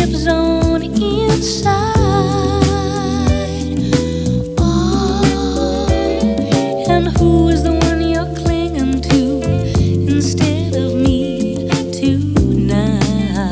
lives on inside. Oh, and who is the one you're clinging to instead of me tonight?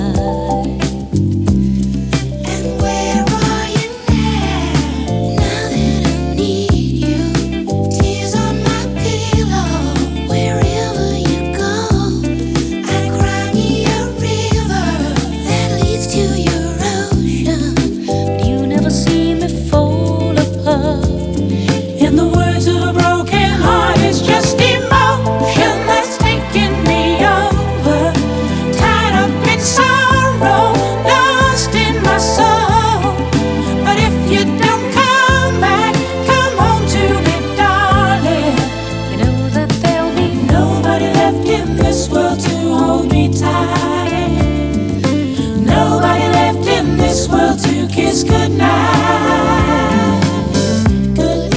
And where are you now? Now that I need you, tears on my pillow. Wherever you go, I cry me a river that leads to your ocean. But you never see me fall apart. In the words of a broken heart, it's just emotion that's taking me over. Tied up in sorrow, lost in my soul. But if you don't come back, come home to me, darling. You know that there'll be nobody left in this world to hold me tight. Nobody left in this world to kiss goodnight. Good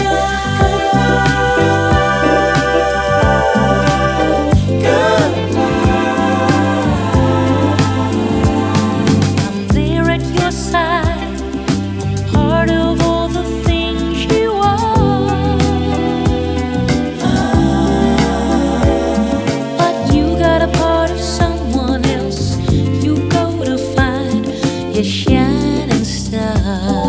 I'm there at your side, part of all the things you are. But you got a part of someone else. You go to find your shining star.